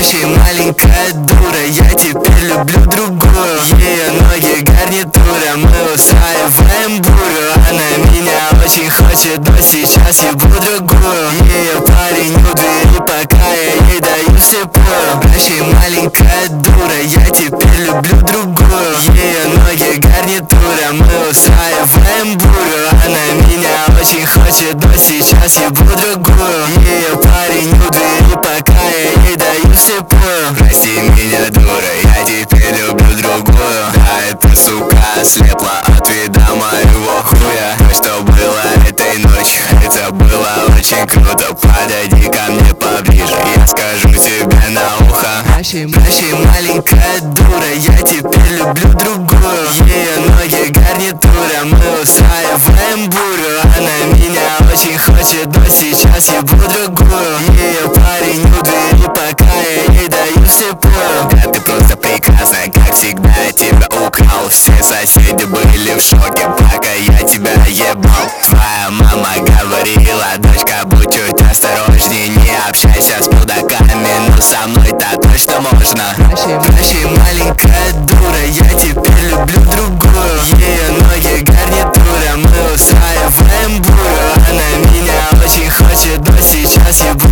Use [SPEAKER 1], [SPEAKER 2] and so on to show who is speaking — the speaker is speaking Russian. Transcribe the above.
[SPEAKER 1] Прощай, маленькая дура, я теперь люблю другую. Ее ноги гарнитура, мы устраиваем бурю. Она меня очень хочет, но сейчас ебу другую. Ее парень у двери, пока я ей даю слепую. Прощай, маленькая дура, я теперь люблю другую. Ее ноги гарнитура, мы устраиваем бурю. Она меня очень хочет, но сейчас ебу другую. Ее парень у двери, пока я ей даю слепую. Прости меня, дура, я теперь люблю другую. Да, эта сука ослепла от вида моего хуя. То, что было этой ночью, это было очень круто. Подойди ко мне поближе, я скажу тебе на ухо. Прощай, маленькая дура, я теперь люблю другую. Ее ноги гарнитура, мы устраиваем бурю. Она меня очень хочет, но сейчас ебу другую. Ее парень у двери, пока я ей даю слепую. Да, ты просто прекрасная, как всегда я тебя украл. Все соседи были в шоке, пока я тебя ебал. Твоя мама говорила: дочка, будь чуть осторожней, не общайся с мудаками, но со мной-то точно можно. Прощай, маленькая дура, я теперь люблю другую. Ее ноги гарнитура, мы устраиваем бурю. Она меня очень хочет, но сейчас ебу